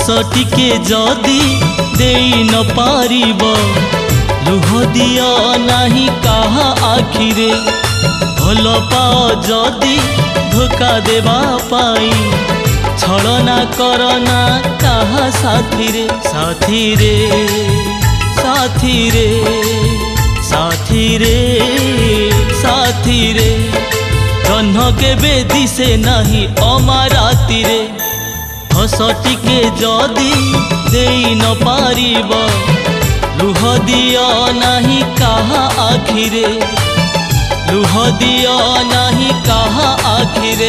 हस टिके जदि देई न पारिब लुह दियो नाही काहा आखिरे भल पाओ जदि धोखा देवा पाई छलना करना काहा साथी रे साथी रे साथी रे साथी रे साथी रे जह्न केबे दिसे नाही अमाराती रे हस टिके जदि देई न पारिब लुह दियो नाही काहा आखिरे लुह दियो नाही काहा आखिरे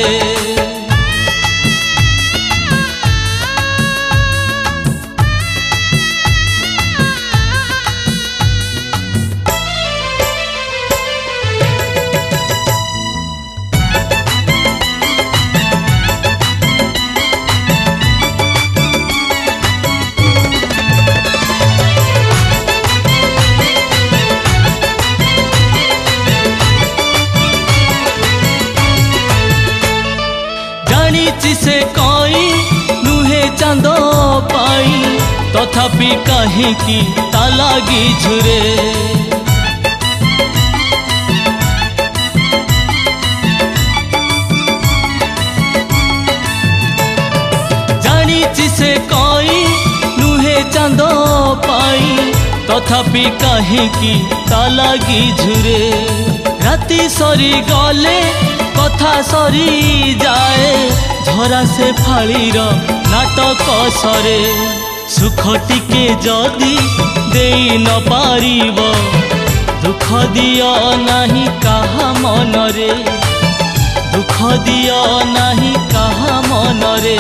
से कोई नुहे चांद पाई तथापि कहीं की तालागी झुरे जानी से कोई नुहे चांद पाई तथापि कहीं की तालागी झुरे राति सरी गले कथा सरी जाए झरा से फाड़ीर नाटक सरे सुख टिके जदि देई न पारिब दुख दियो नाही काहा मनरे दुख दियो नाही काहा मनरे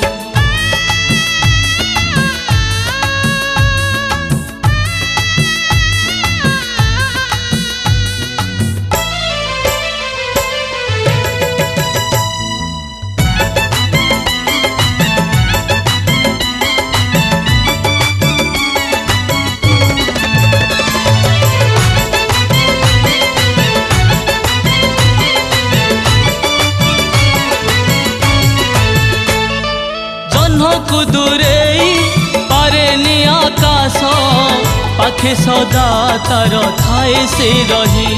को दूरे पारेनी आकाश पाखे सदा तार थाए से रही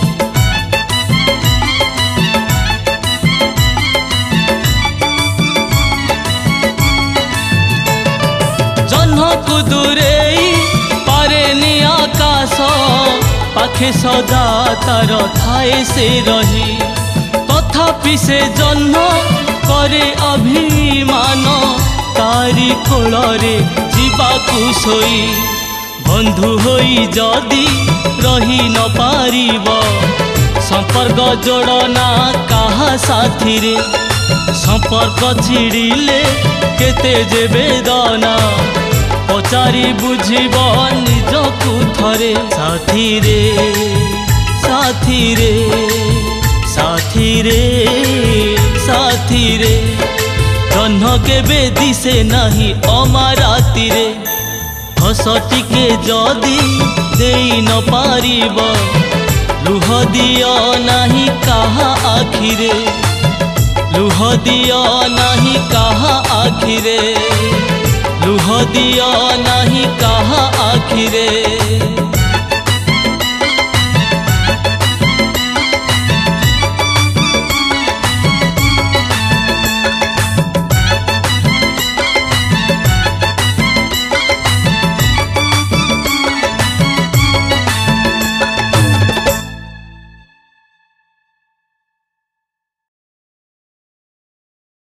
जह्न को दूरे पारेनी आकाश पाखे सदा तार थाए से रही तथापि से जह्न करे अभिमान तारी कोलरे जीवाकू सोई बंधु होई जदि रही न पारिब संपर्क जोड़ना काहा साथी रे संपर्क छिड़िले केते जे वेदना पचारि बुझिब निजकू थरे साथी रे साथी रे साथी रे साथी रे जह्न केबे दिसे नाही अमाराती रे हस टिके जदि देई न पारिब लुह दियो नाही काहा आखिरे लुह दियो नाही काहा आखिरे लुह दियो नाही काहा आखिरे।